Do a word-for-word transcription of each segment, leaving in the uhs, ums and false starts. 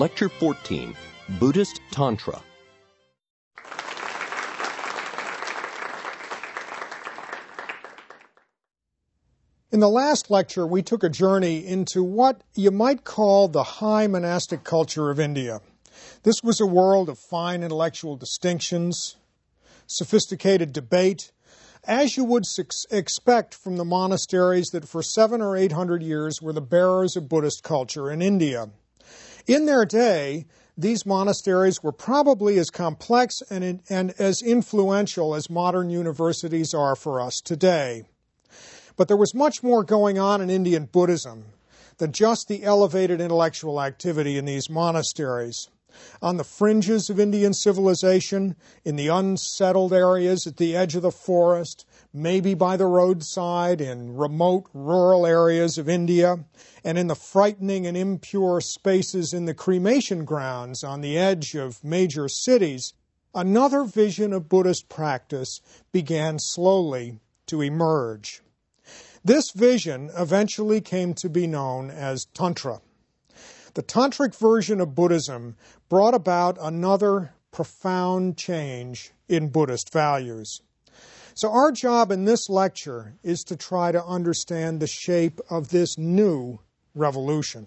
Lecture fourteen, Buddhist Tantra. In the last lecture, we took a journey into what you might call the high monastic culture of India. This was a world of fine intellectual distinctions, sophisticated debate, as you would expect from the monasteries that for seven or eight hundred years were the bearers of Buddhist culture in India. In their day, these monasteries were probably as complex and, and as influential as modern universities are for us today. But there was much more going on in Indian Buddhism than just the elevated intellectual activity in these monasteries. On the fringes of Indian civilization, in the unsettled areas at the edge of the forest, maybe by the roadside in remote rural areas of India, and in the frightening and impure spaces in the cremation grounds on the edge of major cities, another vision of Buddhist practice began slowly to emerge. This vision eventually came to be known as Tantra. The Tantric version of Buddhism brought about another profound change in Buddhist values. So our job in this lecture is to try to understand the shape of this new revolution.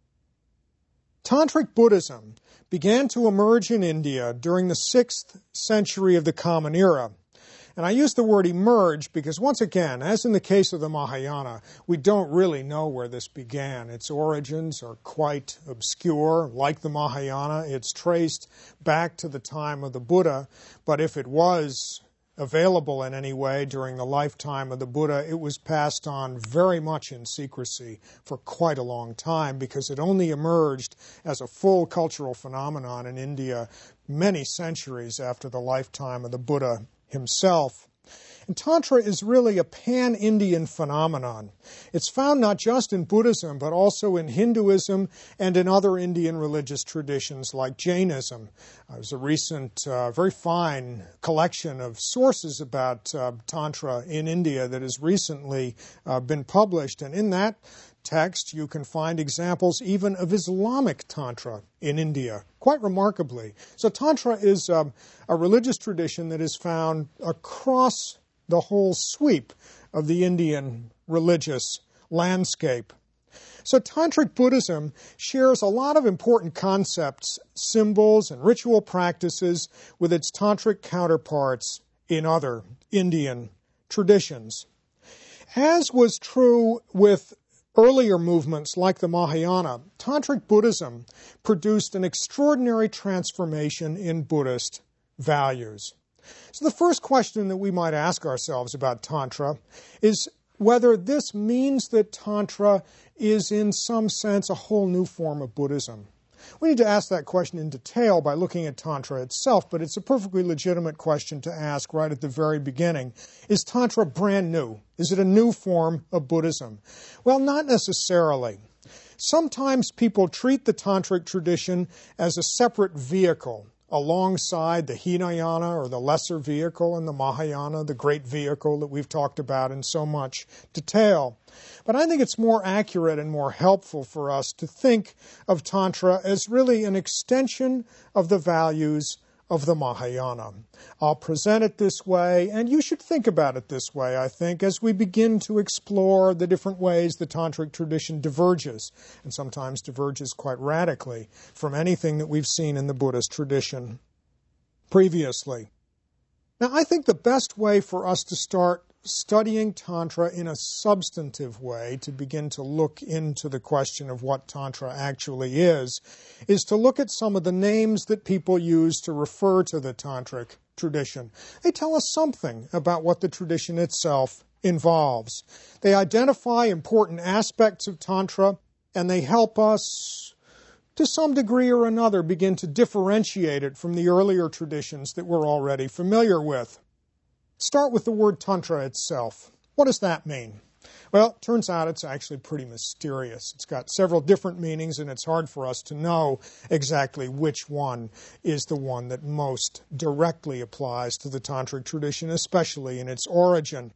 Tantric Buddhism began to emerge in India during the sixth century of the Common Era. And I use the word emerge because, once again, as in the case of the Mahayana, we don't really know where this began. Its origins are quite obscure. Like the Mahayana, it's traced back to the time of the Buddha, but if it was available in any way during the lifetime of the Buddha, it was passed on very much in secrecy for quite a long time because it only emerged as a full cultural phenomenon in India many centuries after the lifetime of the Buddha himself. And Tantra is really a pan-Indian phenomenon. It's found not just in Buddhism, but also in Hinduism and in other Indian religious traditions like Jainism. Uh, there's a recent, uh, very fine collection of sources about uh, Tantra in India that has recently uh, been published, and in that text, you can find examples even of Islamic Tantra in India, quite remarkably. So Tantra is um, a religious tradition that is found across the whole sweep of the Indian religious landscape. So Tantric Buddhism shares a lot of important concepts, symbols, and ritual practices with its Tantric counterparts in other Indian traditions. As was true with earlier movements like the Mahayana, Tantric Buddhism produced an extraordinary transformation in Buddhist values. So the first question that we might ask ourselves about Tantra is whether this means that Tantra is in some sense a whole new form of Buddhism. We need to ask that question in detail by looking at Tantra itself, but it's a perfectly legitimate question to ask right at the very beginning. Is Tantra brand new? Is it a new form of Buddhism? Well, not necessarily. Sometimes people treat the Tantric tradition as a separate vehicle alongside the Hinayana or the lesser vehicle and the Mahayana, the great vehicle that we've talked about in so much detail. But I think it's more accurate and more helpful for us to think of Tantra as really an extension of the values of the Mahayana. I'll present it this way, and you should think about it this way, I think, as we begin to explore the different ways the Tantric tradition diverges, and sometimes diverges quite radically from anything that we've seen in the Buddhist tradition previously. Now, I think the best way for us to start studying Tantra in a substantive way, to begin to look into the question of what Tantra actually is, is to look at some of the names that people use to refer to the Tantric tradition. They tell us something about what the tradition itself involves. They identify important aspects of Tantra, and they help us, to some degree or another, begin to differentiate it from the earlier traditions that we're already familiar with. Start with the word Tantra itself. What does that mean? Well, it turns out it's actually pretty mysterious. It's got several different meanings, and it's hard for us to know exactly which one is the one that most directly applies to the Tantric tradition, especially in its origin.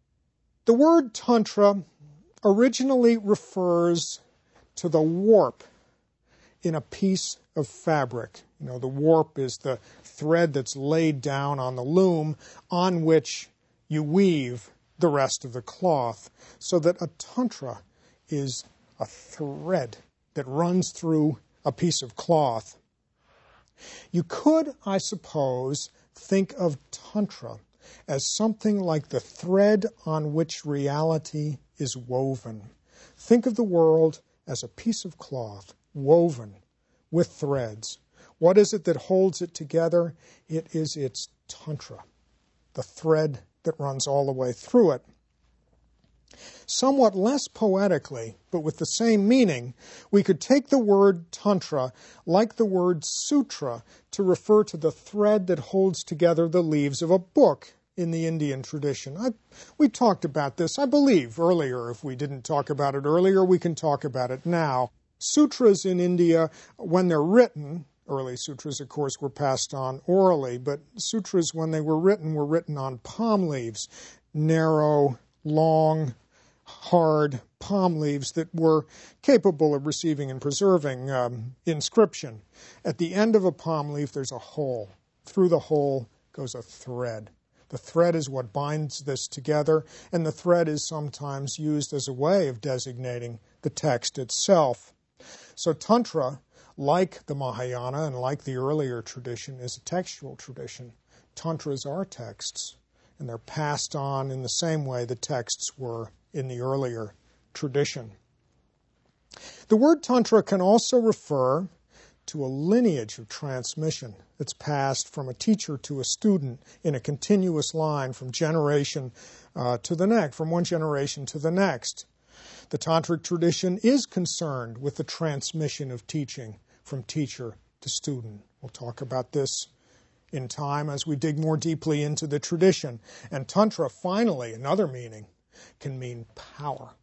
The word Tantra originally refers to the warp in a piece of fabric. You know, the warp is the thread that's laid down on the loom on which you weave the rest of the cloth, so that a tantra is a thread that runs through a piece of cloth. You could, I suppose, think of tantra as something like the thread on which reality is woven. Think of the world as a piece of cloth woven with threads. What is it that holds it together? It is its tantra, the thread that runs all the way through it. Somewhat less poetically, but with the same meaning, we could take the word tantra like the word sutra to refer to the thread that holds together the leaves of a book in the Indian tradition. I, we talked about this, I believe, earlier. If we didn't talk about it earlier, we can talk about it now. Sutras in India, when they're written, early sutras, of course, were passed on orally, but sutras, when they were written, were written on palm leaves, narrow, long, hard palm leaves that were capable of receiving and preserving um, inscription. At the end of a palm leaf, there's a hole. Through the hole goes a thread. The thread is what binds this together, and the thread is sometimes used as a way of designating the text itself. So Tantra, like the Mahayana and like the earlier tradition, is a textual tradition. Tantras are texts, and they're passed on in the same way the texts were in the earlier tradition. The word Tantra can also refer to a lineage of transmission that's passed from a teacher to a student in a continuous line from generation uh, to the next, from one generation to the next. The Tantric tradition is concerned with the transmission of teaching from teacher to student. We'll talk about this in time as we dig more deeply into the tradition. And Tantra, finally, another meaning, can mean power.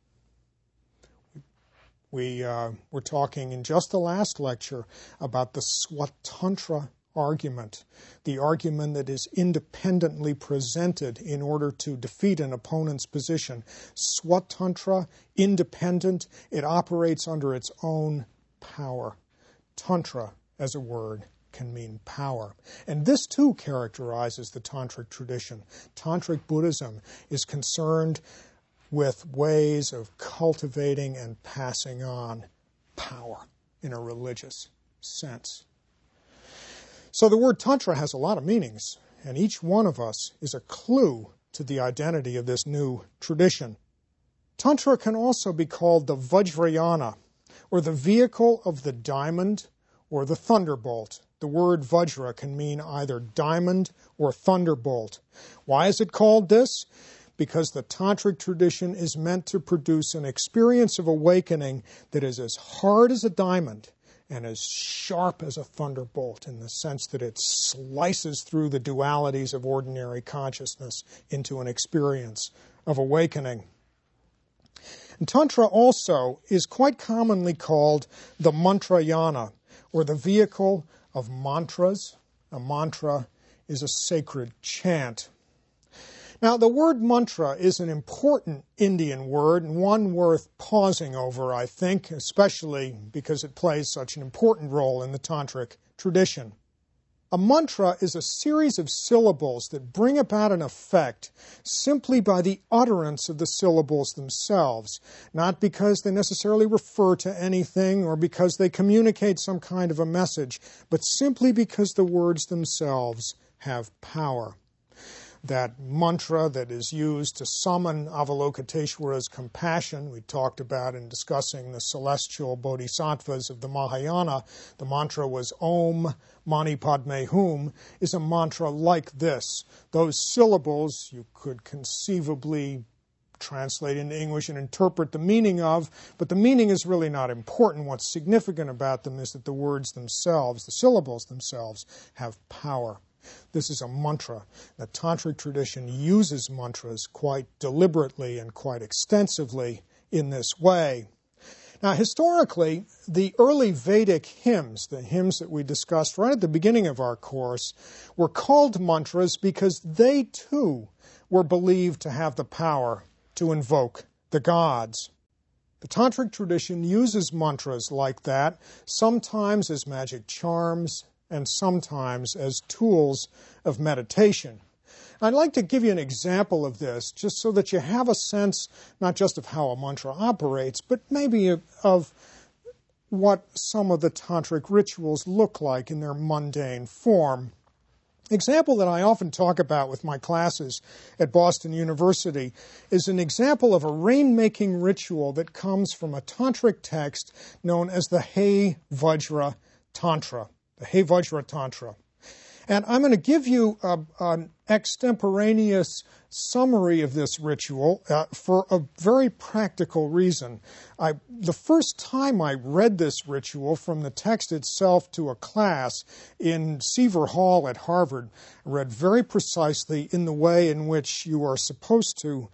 We uh, were talking in just the last lecture about the Swatantra argument, the argument that is independently presented in order to defeat an opponent's position. Swatantra, independent, it operates under its own power. Tantra, as a word, can mean power. And this, too, characterizes the Tantric tradition. Tantric Buddhism is concerned with ways of cultivating and passing on power in a religious sense. So the word Tantra has a lot of meanings, and each one of us is a clue to the identity of this new tradition. Tantra can also be called the Vajrayana, or the vehicle of the diamond or the thunderbolt. The word Vajra can mean either diamond or thunderbolt. Why is it called this? Because the Tantric tradition is meant to produce an experience of awakening that is as hard as a diamond and as sharp as a thunderbolt, in the sense that it slices through the dualities of ordinary consciousness into an experience of awakening. And Tantra also is quite commonly called the Mantrayana, or the vehicle of mantras. A mantra is a sacred chant. Now, the word mantra is an important Indian word, and one worth pausing over, I think, especially because it plays such an important role in the Tantric tradition. A mantra is a series of syllables that bring about an effect simply by the utterance of the syllables themselves, not because they necessarily refer to anything or because they communicate some kind of a message, but simply because the words themselves have power. That mantra that is used to summon Avalokiteshvara's compassion, we talked about in discussing the celestial bodhisattvas of the Mahayana, the mantra was Om Mani Padme Hum, is a mantra like this. Those syllables you could conceivably translate into English and interpret the meaning of, but the meaning is really not important. What's significant about them is that the words themselves, the syllables themselves, have power. This is a mantra. The Tantric tradition uses mantras quite deliberately and quite extensively in this way. Now, historically, the early Vedic hymns, the hymns that we discussed right at the beginning of our course, were called mantras because they, too, were believed to have the power to invoke the gods. The tantric tradition uses mantras like that, sometimes as magic charms and sometimes as tools of meditation. I'd like to give you an example of this, just so that you have a sense not just of how a mantra operates, but maybe of what some of the tantric rituals look like in their mundane form. Example that I often talk about with my classes at Boston University is an example of a rain-making ritual that comes from a tantric text known as the He Vajra Tantra, the He Vajra Tantra. And I'm going to give you a, an extemporaneous summary of this ritual uh, for a very practical reason. I, the first time I read this ritual from the text itself to a class in Seaver Hall at Harvard, I read very precisely in the way in which you are supposed to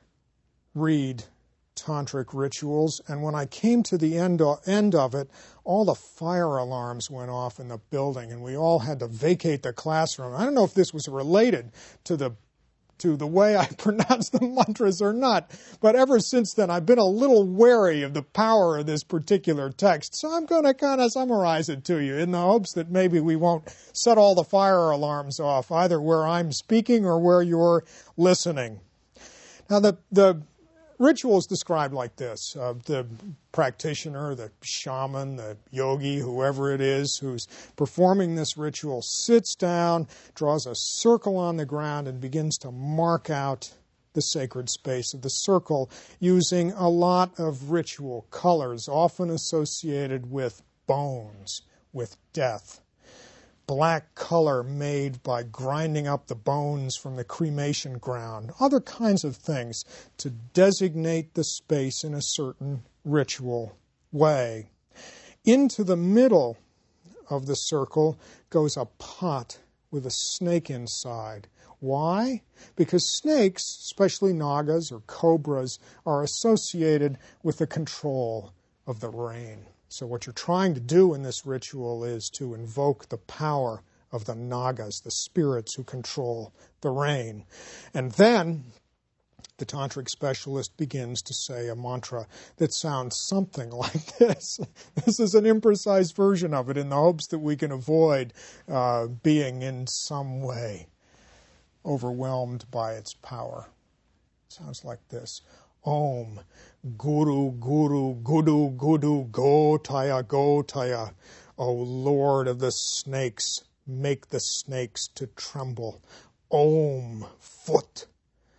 read tantric rituals, and when I came to the end of, end of it, all the fire alarms went off in the building, and we all had to vacate the classroom. I don't know if this was related to the to the way I pronounce the mantras or not, but ever since then I've been a little wary of the power of this particular text, so I'm going to kind of summarize it to you in the hopes that maybe we won't set all the fire alarms off, either where I'm speaking or where you're listening. Now, the the ritual is described like this. Uh, the practitioner, the shaman, the yogi, whoever it is who's performing this ritual sits down, draws a circle on the ground, and begins to mark out the sacred space of the circle using a lot of ritual colors, often associated with bones, with death. Black color made by grinding up the bones from the cremation ground, other kinds of things to designate the space in a certain ritual way. Into the middle of the circle goes a pot with a snake inside. Why? Because snakes, especially nagas or cobras, are associated with the control of the rain. So what you're trying to do in this ritual is to invoke the power of the nagas, the spirits who control the rain. And then the tantric specialist begins to say a mantra that sounds something like this. This is an imprecise version of it in the hopes that we can avoid uh, being in some way overwhelmed by its power. It sounds like this. Om, Guru, Guru, Gudu, Gudu, Gotaya, Gotaya. O Lord of the snakes, make the snakes to tremble. Om, foot,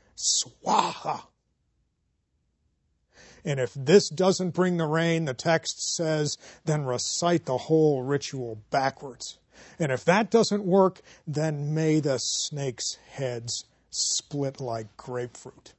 Swaha. And if this doesn't bring the rain, the text says, then recite the whole ritual backwards. And if that doesn't work, then may the snakes' heads split like grapefruit.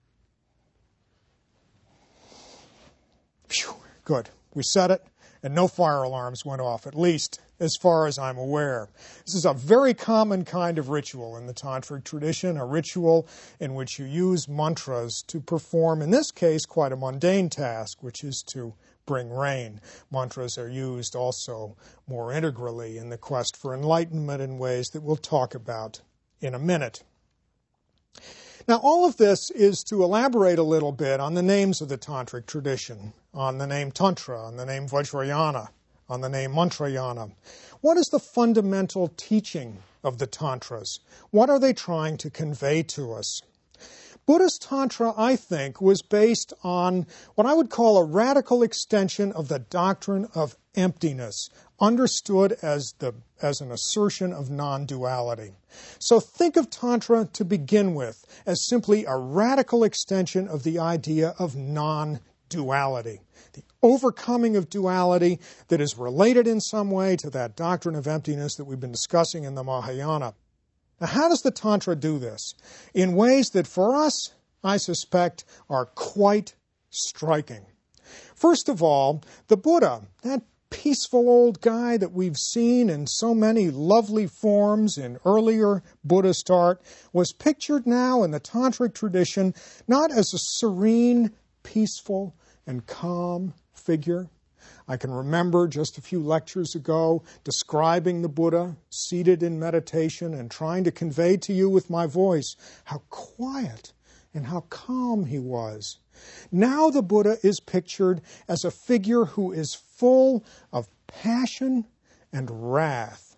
Phew, good. We said it, and no fire alarms went off, at least as far as I'm aware. This is a very common kind of ritual in the tantric tradition, a ritual in which you use mantras to perform, in this case, quite a mundane task, which is to bring rain. Mantras are used also more integrally in the quest for enlightenment in ways that we'll talk about in a minute. Now, all of this is to elaborate a little bit on the names of the tantric tradition, on the name Tantra, on the name Vajrayana, on the name Mantrayana. What is the fundamental teaching of the Tantras? What are they trying to convey to us? Buddhist Tantra, I think, was based on what I would call a radical extension of the doctrine of emptiness, understood as the as an assertion of non-duality. So think of Tantra to begin with as simply a radical extension of the idea of non-duality, the overcoming of duality that is related in some way to that doctrine of emptiness that we've been discussing in the Mahayana. Now, how does the Tantra do this? In ways that for us, I suspect, are quite striking. First of all, the Buddha, that peaceful old guy that we've seen in so many lovely forms in earlier Buddhist art, was pictured now in the tantric tradition not as a serene, peaceful, and calm figure. I can remember just a few lectures ago describing the Buddha seated in meditation and trying to convey to you with my voice how quiet and how calm he was. Now the Buddha is pictured as a figure who is full of passion and wrath.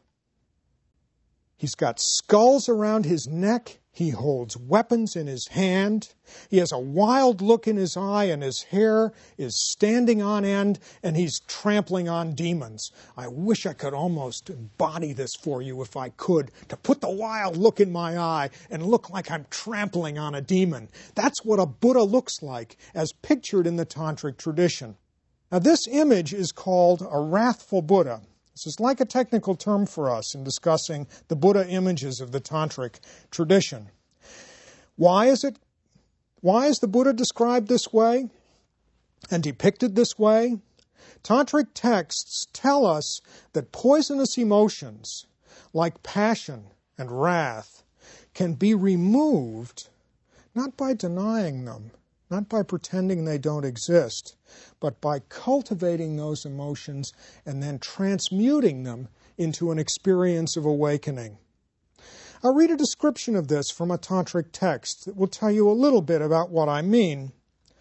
He's got skulls around his neck. He holds weapons in his hand. He has a wild look in his eye, and his hair is standing on end, and he's trampling on demons. I wish I could almost embody this for you if I could, to put the wild look in my eye and look like I'm trampling on a demon. That's what a Buddha looks like, as pictured in the Tantric tradition. Now, this image is called a wrathful Buddha. This is like a technical term for us in discussing the Buddha images of the Tantric tradition. Why is it? Why is the Buddha described this way and depicted this way? Tantric texts tell us that poisonous emotions like passion and wrath can be removed not by denying them, not by pretending they don't exist, but by cultivating those emotions and then transmuting them into an experience of awakening. I'll read a description of this from a Tantric text that will tell you a little bit about what I mean.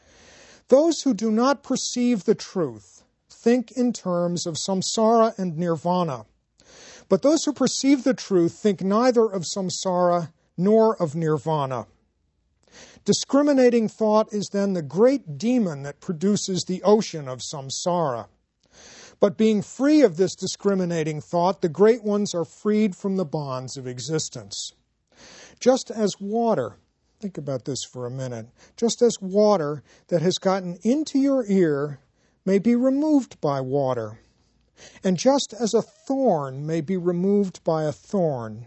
Those who do not perceive the truth think in terms of samsara and nirvana, but those who perceive the truth think neither of samsara nor of nirvana. Discriminating thought is then the great demon that produces the ocean of samsara. But being free of this discriminating thought, the great ones are freed from the bonds of existence. Just as water, think about this for a minute, just as water that has gotten into your ear may be removed by water, and just as a thorn may be removed by a thorn,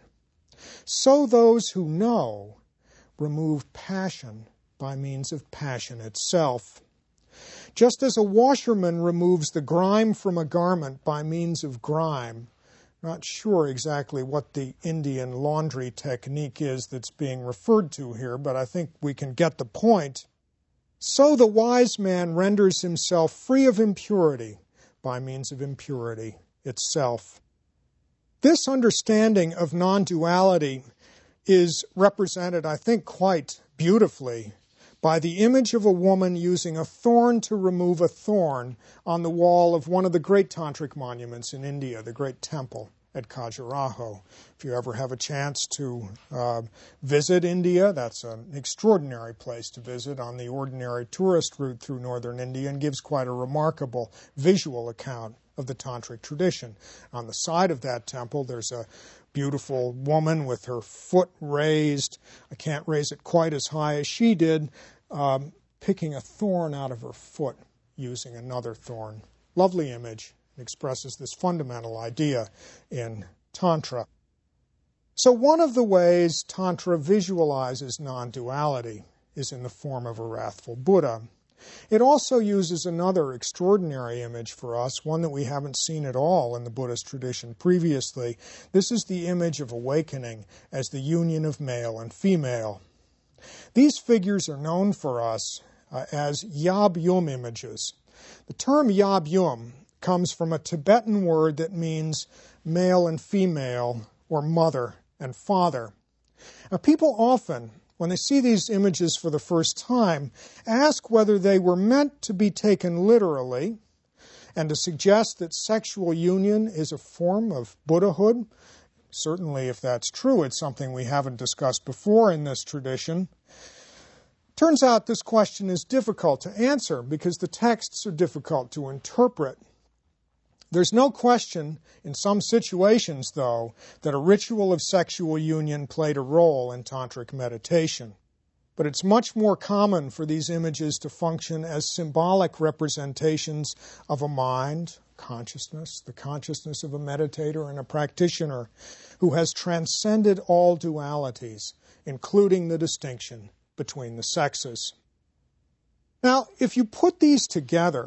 so those who know remove passion by means of passion itself. Just as a washerman removes the grime from a garment by means of grime, not sure exactly what the Indian laundry technique is that's being referred to here, but I think we can get the point. So the wise man renders himself free of impurity by means of impurity itself. This understanding of non-duality is represented, I think, quite beautifully by the image of a woman using a thorn to remove a thorn on the wall of one of the great Tantric monuments in India, the great temple at Khajuraho. If you ever have a chance to uh, visit India, that's an extraordinary place to visit on the ordinary tourist route through northern India, and gives quite a remarkable visual account of the Tantric tradition. On the side of that temple, there's a beautiful woman with her foot raised. I can't raise it quite as high as she did, um, picking a thorn out of her foot using another thorn. Lovely image. It expresses this fundamental idea in Tantra. So one of the ways Tantra visualizes non-duality is in the form of a wrathful Buddha. It also uses another extraordinary image for us, one that we haven't seen at all in the Buddhist tradition previously. This is the image of awakening as the union of male and female. These figures are known for us uh, as Yab-yum images. The term Yab-yum comes from a Tibetan word that means male and female, or mother and father. Now, people often, when they see these images for the first time, ask whether they were meant to be taken literally and to suggest that sexual union is a form of Buddhahood. Certainly, if that's true, it's something we haven't discussed before in this tradition. Turns out this question is difficult to answer because the texts are difficult to interpret. There's no question in some situations, though, that a ritual of sexual union played a role in Tantric meditation. But it's much more common for these images to function as symbolic representations of a mind, consciousness, the consciousness of a meditator and a practitioner who has transcended all dualities, including the distinction between the sexes. Now, if you put these together,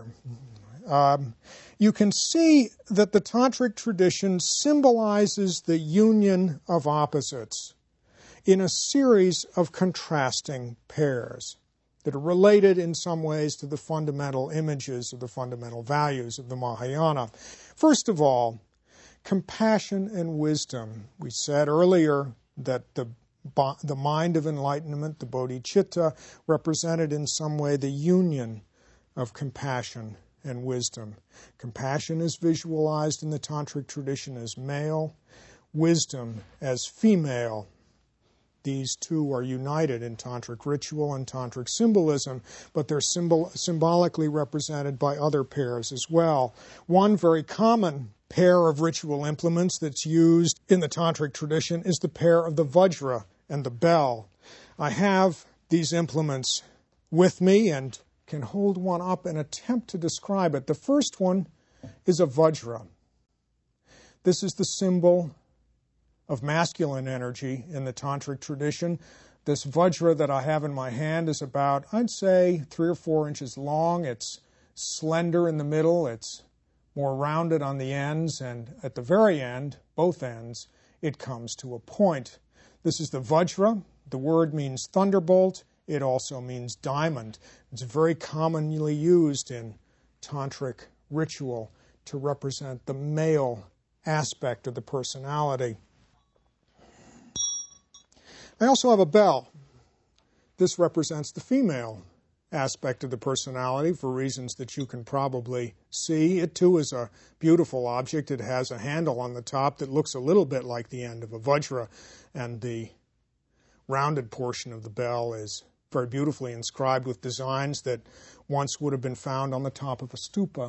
um, you can see that the Tantric tradition symbolizes the union of opposites in a series of contrasting pairs that are related in some ways to the fundamental images or the fundamental values of the Mahayana. First of all, compassion and wisdom. We said earlier that the the mind of enlightenment, the bodhicitta, represented in some way the union of compassion and wisdom. Compassion is visualized in the tantric tradition as male, wisdom as female. These two are united in tantric ritual and tantric symbolism, but they're symbol- symbolically represented by other pairs as well. One very common pair of ritual implements that's used in the tantric tradition is the pair of the vajra and the bell. I have these implements with me and can hold one up and attempt to describe it. The first one is a vajra. This is the symbol of masculine energy in the tantric tradition. This vajra that I have in my hand is about, I'd say, three or four inches long. It's slender in the middle. It's more rounded on the ends, and at the very end, both ends, it comes to a point. This is the vajra. The word means thunderbolt. It also means diamond. It's very commonly used in tantric ritual to represent the male aspect of the personality. I also have a bell. This represents the female aspect of the personality for reasons that you can probably see. It too is a beautiful object. It has a handle on the top that looks a little bit like the end of a vajra, and the rounded portion of the bell is very beautifully inscribed with designs that once would have been found on the top of a stupa.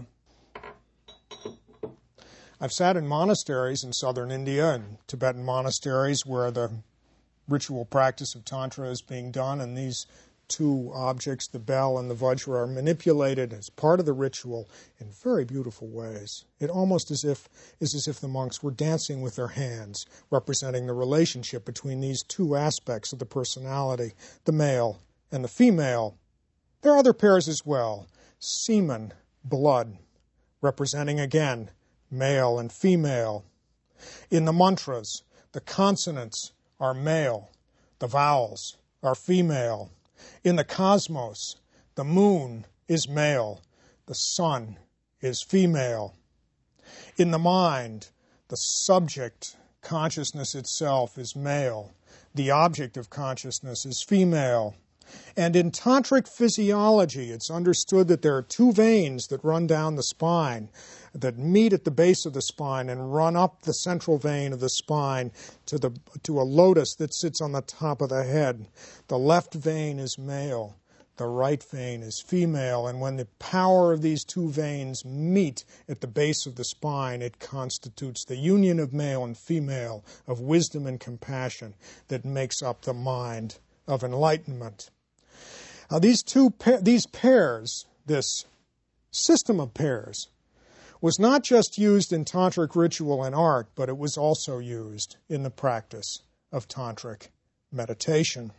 I've sat in monasteries in southern India and Tibetan monasteries where the ritual practice of Tantra is being done, and these two objects, the bell and the vajra, are manipulated as part of the ritual in very beautiful ways. It almost as if, is as if the monks were dancing with their hands, representing the relationship between these two aspects of the personality, the male and the female. There are other pairs as well. Semen, blood, representing again male and female. In the mantras, the consonants are male, the vowels are female. In the cosmos, the moon is male, the sun is female. In the mind, the subject, consciousness itself, is male, the object of consciousness is female. And in tantric physiology, it's understood that there are two veins that run down the spine, that meet at the base of the spine and run up the central vein of the spine to the to a lotus that sits on the top of the head. The left vein is male, the right vein is female, and when the power of these two veins meet at the base of the spine, it constitutes the union of male and female, of wisdom and compassion, that makes up the mind of enlightenment. Now, these two pa- these pairs, this system of pairs, was not just used in tantric ritual and art, but it was also used in the practice of tantric meditation.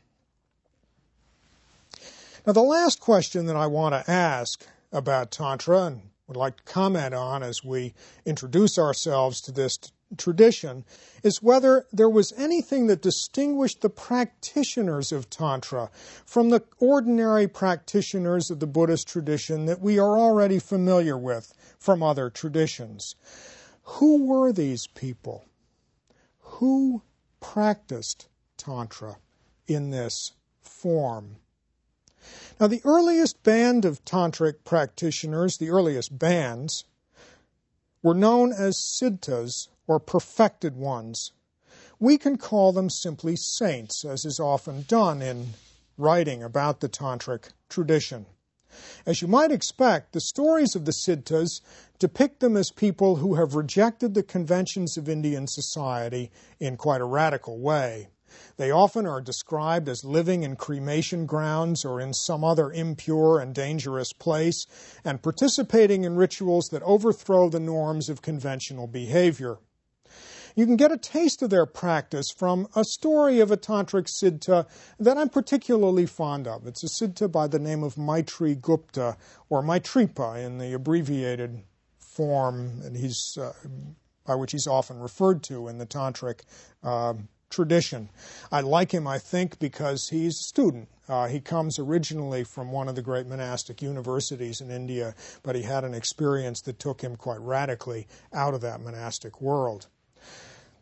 Now, the last question that I want to ask about Tantra and would like to comment on as we introduce ourselves to this t- tradition is whether there was anything that distinguished the practitioners of Tantra from the ordinary practitioners of the Buddhist tradition that we are already familiar with from other traditions. Who were these people? Who practiced Tantra in this form? Now, the earliest band of tantric practitioners, the earliest bands, were known as siddhas, or perfected ones. We can call them simply saints, as is often done in writing about the tantric tradition. As you might expect, the stories of the siddhas depict them as people who have rejected the conventions of Indian society in quite a radical way. They often are described as living in cremation grounds or in some other impure and dangerous place and participating in rituals that overthrow the norms of conventional behavior. You can get a taste of their practice from a story of a tantric siddha that I'm particularly fond of. It's a siddha by the name of Maitri Gupta, or Maitripa in the abbreviated form, and he's uh, by which he's often referred to in the tantric uh, tradition. I like him, I think, because he's a student. Uh, he comes originally from one of the great monastic universities in India, but he had an experience that took him quite radically out of that monastic world.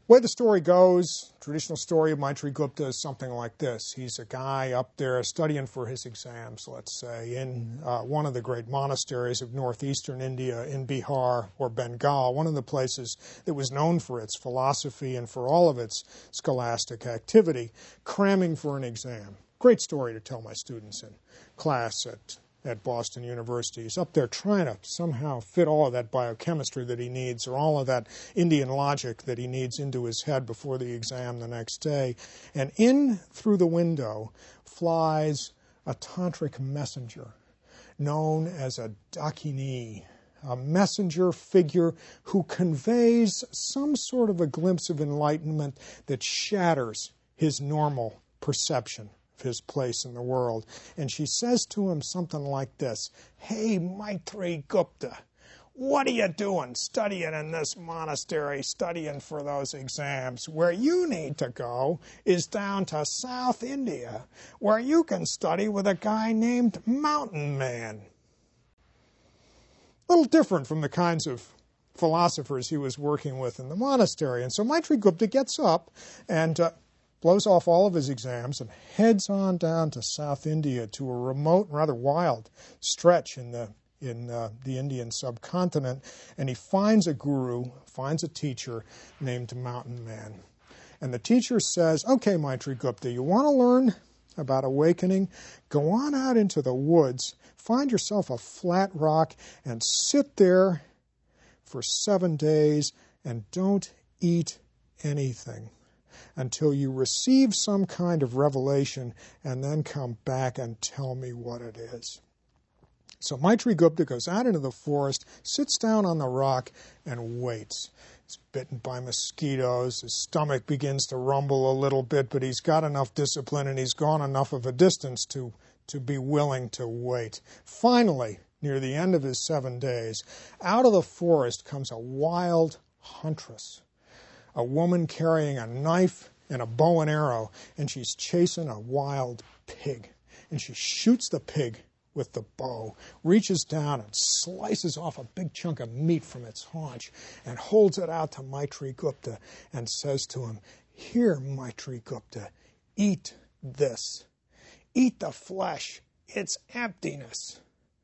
The way the story goes, traditional story of Maitri Gupta is something like this. He's a guy up there studying for his exams, let's say, in uh, one of the great monasteries of northeastern India, in Bihar or Bengal, one of the places that was known for its philosophy and for all of its scholastic activity, cramming for an exam. Great story to tell my students in class at at Boston University. He's up there trying to somehow fit all of that biochemistry that he needs or all of that Indian logic that he needs into his head before the exam the next day. And in through the window flies a tantric messenger known as a Dakini, a messenger figure who conveys some sort of a glimpse of enlightenment that shatters his normal perception of his place in the world. And she says to him something like this: "Hey, Maitri Gupta, what are you doing studying in this monastery, studying for those exams? Where you need to go is down to South India, where you can study with a guy named Mountain Man." A little different from the kinds of philosophers he was working with in the monastery. And so Maitri Gupta gets up and uh, blows off all of his exams and heads on down to South India, to a remote and rather wild stretch in the in uh, the Indian subcontinent, and he finds a guru, finds a teacher named Mountain Man. And the teacher says, "Okay, Maitri Gupta, you want to learn about awakening? Go on out into the woods, find yourself a flat rock, and sit there for seven days and don't eat anything until you receive some kind of revelation, and then come back and tell me what it is." So Maitri Gupta goes out into the forest, sits down on the rock, and waits. He's bitten by mosquitoes. His stomach begins to rumble a little bit, but he's got enough discipline and he's gone enough of a distance to, to be willing to wait. Finally, near the end of his seven days, out of the forest comes a wild huntress, a woman carrying a knife and a bow and arrow, and she's chasing a wild pig. And she shoots the pig with the bow, reaches down and slices off a big chunk of meat from its haunch and holds it out to Maitri Gupta and says to him, "Here, Maitri Gupta, eat this. Eat the flesh. It's emptiness.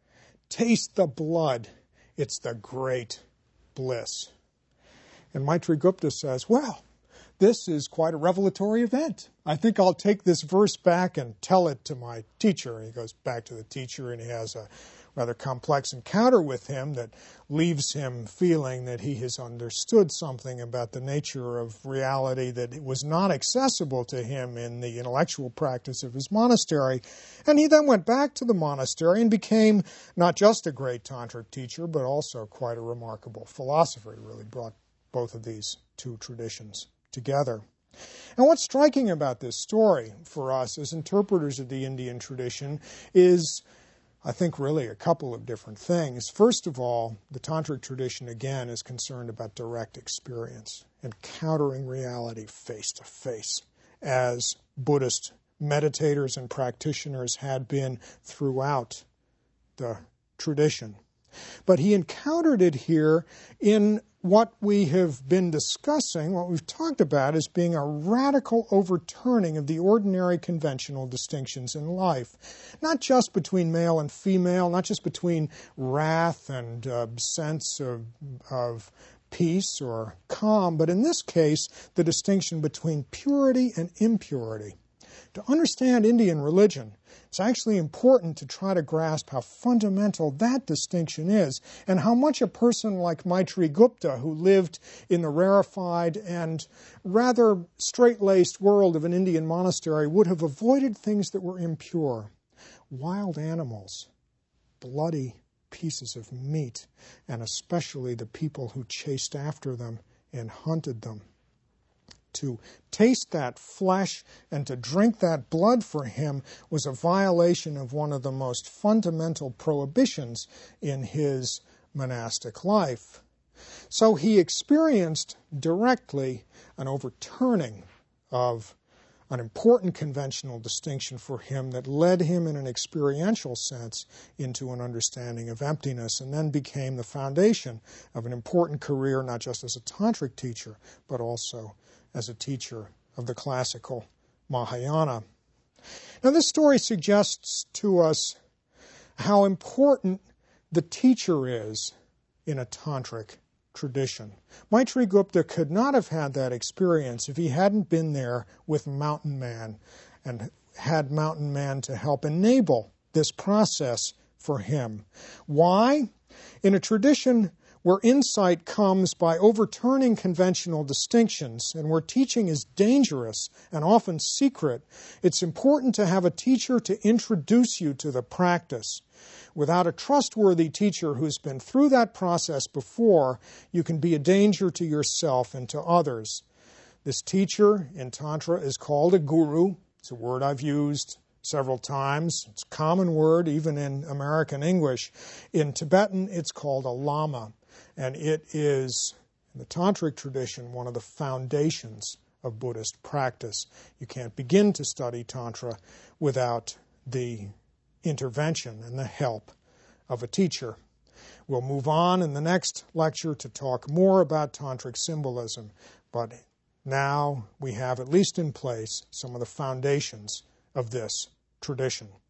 Taste the blood. It's the great bliss." And Maitri Gupta says, "Well, this is quite a revelatory event. I think I'll take this verse back and tell it to my teacher." And he goes back to the teacher, and he has a rather complex encounter with him that leaves him feeling that he has understood something about the nature of reality that was not accessible to him in the intellectual practice of his monastery. And he then went back to the monastery and became not just a great tantric teacher, but also quite a remarkable philosopher. He really brought both of these two traditions together. And what's striking about this story for us as interpreters of the Indian tradition is, I think, really a couple of different things. First of all, the tantric tradition, again, is concerned about direct experience, encountering reality face to face, as Buddhist meditators and practitioners had been throughout the tradition. But he encountered it here in what we have been discussing, what we've talked about, as being a radical overturning of the ordinary conventional distinctions in life. Not just between male and female, not just between wrath and uh, sense of, of peace or calm, but in this case, the distinction between purity and impurity. To understand Indian religion, it's actually important to try to grasp how fundamental that distinction is, and how much a person like Maitri Gupta, who lived in the rarefied and rather straight-laced world of an Indian monastery, would have avoided things that were impure. Wild animals, bloody pieces of meat, and especially the people who chased after them and hunted them. To taste that flesh and to drink that blood for him was a violation of one of the most fundamental prohibitions in his monastic life. So he experienced directly an overturning of an important conventional distinction for him that led him in an experiential sense into an understanding of emptiness, and then became the foundation of an important career not just as a tantric teacher, but also as a teacher of the classical Mahayana. Now, this story suggests to us how important the teacher is in a tantric tradition. Maitri Gupta could not have had that experience if he hadn't been there with Mountain Man and had Mountain Man to help enable this process for him. Why? In a tradition where insight comes by overturning conventional distinctions and where teaching is dangerous and often secret, it's important to have a teacher to introduce you to the practice. Without a trustworthy teacher who's been through that process before, you can be a danger to yourself and to others. This teacher in Tantra is called a guru. It's a word I've used several times. It's a common word even in American English. In Tibetan, it's called a lama. And it is, in the Tantric tradition, one of the foundations of Buddhist practice. You can't begin to study Tantra without the intervention and the help of a teacher. We'll move on in the next lecture to talk more about Tantric symbolism, but now we have at least in place some of the foundations of this tradition.